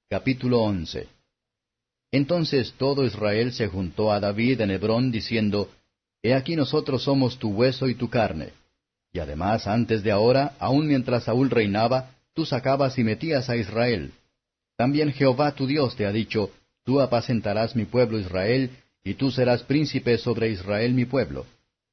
Capítulo 11. Entonces todo Israel se juntó a David en Hebrón, diciendo, He aquí nosotros somos tu hueso y tu carne. Y además antes de ahora, aun mientras Saúl reinaba, tú sacabas y metías a Israel. También Jehová tu Dios te ha dicho, Tú apacentarás mi pueblo Israel, y tú serás príncipe sobre Israel mi pueblo.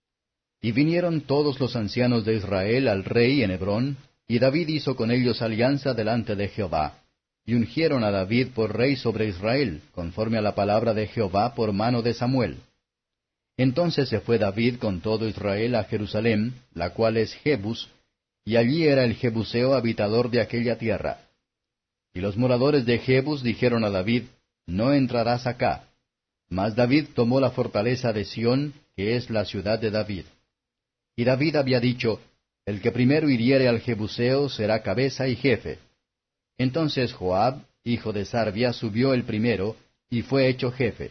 Y vinieron todos los ancianos de Israel al rey en Hebrón, y David hizo con ellos alianza delante de Jehová. Y ungieron a David por rey sobre Israel, conforme a la palabra de Jehová por mano de Samuel. Entonces se fue David con todo Israel a Jerusalén, la cual es Jebus, y allí era el Jebuseo habitador de aquella tierra. Y los moradores de Jebus dijeron a David, No entrarás acá. Mas David tomó la fortaleza de Sión, que es la ciudad de David. Y David había dicho, El que primero hiriere al Jebuseo será cabeza y jefe. Entonces Joab, hijo de Sarvia, subió el primero, y fue hecho jefe.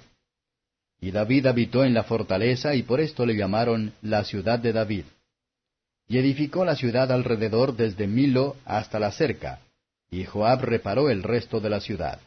Y David habitó en la fortaleza, y por esto le llamaron la ciudad de David. Y edificó la ciudad alrededor desde Milo hasta la cerca, y Joab reparó el resto de la ciudad.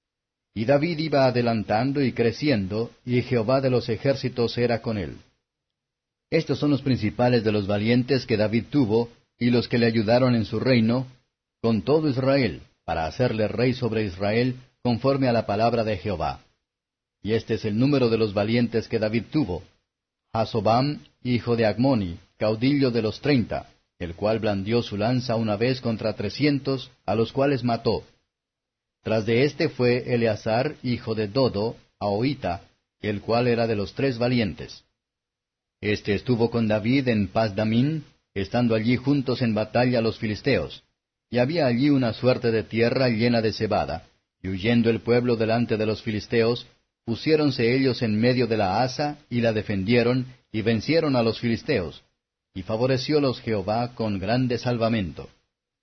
Y David iba adelantando y creciendo, y Jehová de los ejércitos era con él. Estos son los principales de los valientes que David tuvo, y los que le ayudaron en su reino, con todo Israel, para hacerle rey sobre Israel, conforme a la palabra de Jehová. Y este es el número de los valientes que David tuvo: Hasobam, hijo de Agmoni, caudillo de los 30, el cual blandió su lanza una vez contra 300, a los cuales mató. Tras de éste fue Eleazar, hijo de Dodo, Ahoita, el cual era de los 3 valientes. Este estuvo con David en Pasdamín, estando allí juntos en batalla los filisteos. Y había allí una suerte de tierra llena de cebada, y huyendo el pueblo delante de los filisteos, pusiéronse ellos en medio de la haza, y la defendieron, y vencieron a los filisteos, y favoreciólos Jehová con grande salvamento.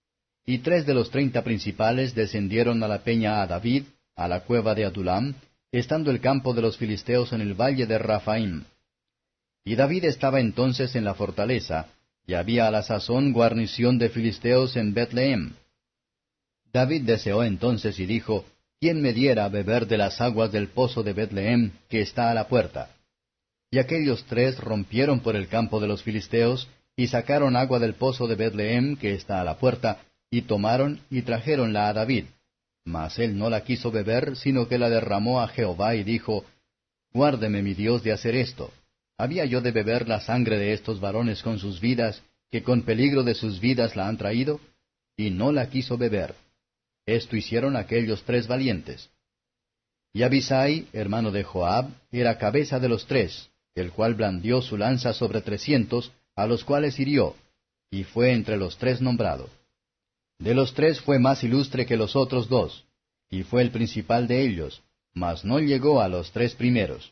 Y 3 de los 30 principales descendieron a la peña a David, a la cueva de Adulam, estando el campo de los filisteos en el valle de Raphaim. Y David estaba entonces en la fortaleza, y había a la sazón guarnición de filisteos en Betlehem. David deseó entonces y dijo, ¿Quién me diera a beber de las aguas del pozo de Betlehem, que está a la puerta? Y aquellos 3 rompieron por el campo de los filisteos, y sacaron agua del pozo de Betlehem, que está a la puerta, y tomaron y trajéronla a David. Mas él no la quiso beber, sino que la derramó a Jehová, y dijo, Guárdeme mi Dios de hacer esto. ¿Había yo de beber la sangre de estos varones con sus vidas, que con peligro de sus vidas la han traído? Y no la quiso beber. Esto hicieron aquellos 3 valientes. Y Abisai, hermano de Joab, era cabeza de los 3, el cual blandió su lanza sobre 300, a los cuales hirió, y fue entre los 3 nombrado. De los 3 fue más ilustre que los otros 2, y fue el principal de ellos, mas no llegó a los 3 primeros.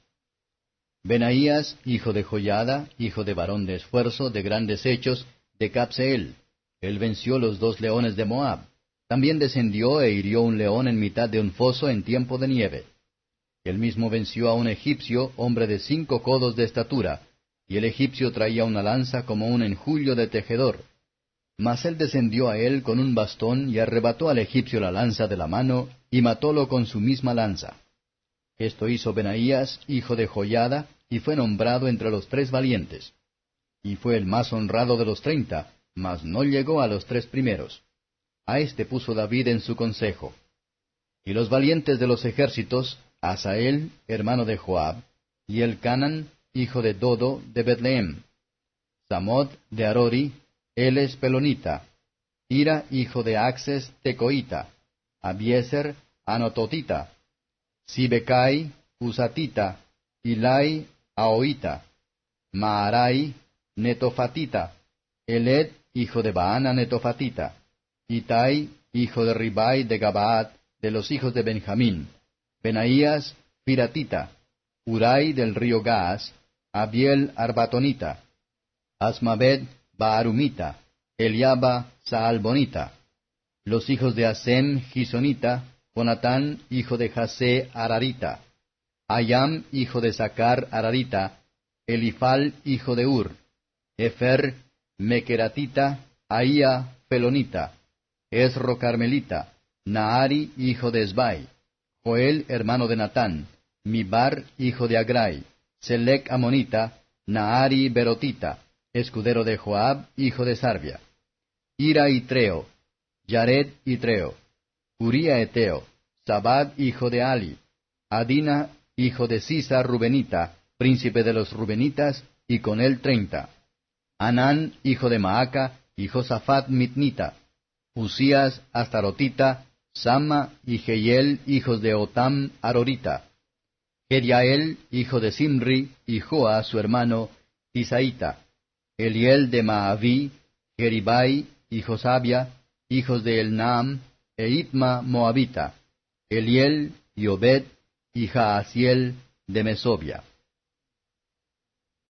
Benaías, hijo de Joiada, hijo de varón de esfuerzo, de grandes hechos, de Capseel. Él venció los 2 leones de Moab. También descendió e hirió un león en mitad de un foso en tiempo de nieve. Él mismo venció a un egipcio, hombre de 5 codos de estatura, y el egipcio traía una lanza como un enjullo de tejedor. Mas él descendió a él con un bastón y arrebató al egipcio la lanza de la mano, y matólo con su misma lanza. Esto hizo Benaías, hijo de Joiada, y fue nombrado entre los 3 valientes. Y fue el más honrado de los 30, mas no llegó a los 3 primeros. A éste puso David en su consejo. Y los valientes de los ejércitos, Asael, hermano de Joab, y Elcanan, hijo de Dodo, de Betlehem, Samod de Arori, Eles Pelonita, Ira, hijo de Axes, Tecoita, Abieser, Anototita, Sibecai, Usatita, Ilai, Ahoita, Maarai, Netofatita, Eled, hijo de Baana, Netofatita, Itai, hijo de Ribai de Gabaad, de los hijos de Benjamín, Benaías, Piratita, Urai del río Gaas, Abiel Arbatonita, Asmaved, Baarumita, Eliaba, Saalbonita, los hijos de Asem, Gisonita, Jonatán, hijo de Jasé, Ararita, Ayam, hijo de Sacar, Ararita, Elifal, hijo de Ur, Efer, Mequeratita, Ahía, Pelonita, Esro Carmelita, Naari, hijo de Esbai, Joel, hermano de Natán, Mibar, hijo de Agrai, Selec amonita, Naari berotita, escudero de Joab, hijo de Sarvia, Ira y Treo, Yared y Treo, Uría eteo, Zabad, hijo de Ali, Adina, hijo de Sisa Rubenita, príncipe de los Rubenitas, y con él 30. Anán, hijo de Maaca, y Josafat mitnita, Usías astarotita, Sama y Jehiel, hijos de Otam arorita, Jediael, hijo de Simri, y Joa, su hermano, Tisaita, Eliel de Maaví, Geribai y Josabia, hijos de Elnaam, e Itma moabita, Eliel y Obed, y Jaasiel de Mesobia.